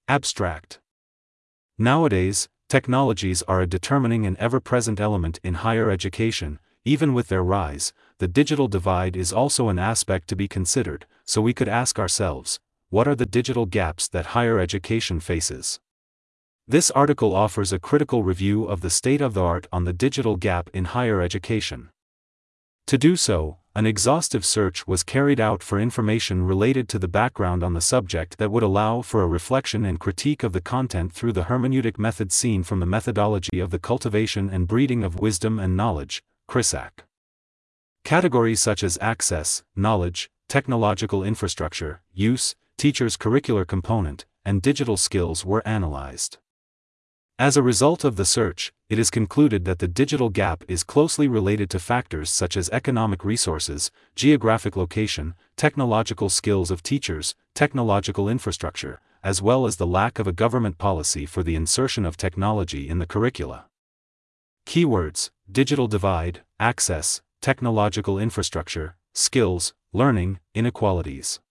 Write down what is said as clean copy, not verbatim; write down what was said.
Abstract. Nowadays, technologies are a determining and ever-present element in higher education. Even with their rise, the digital divide is also an aspect to be considered, so we could ask ourselves, what are the digital gaps that higher education faces? This article offers a critical review of the state of the art on the digital gap in higher education. To do so, an exhaustive search was carried out for information related to the background on the subject that would allow for a reflection and critique of the content through the hermeneutic method seen from the methodology of the cultivation and breeding of wisdom and knowledge, CRISAC. Categories such as access, knowledge, technological infrastructure, use, teacher's curricular component, and digital skills were analyzed. As a result of the search, it is concluded that the digital gap is closely related to factors such as economic resources, geographic location, technological skills of teachers, technological infrastructure, as well as the lack of a government policy for the insertion of technology in the curricula. Keywords: digital divide, access, technological infrastructure, skills, learning, inequalities.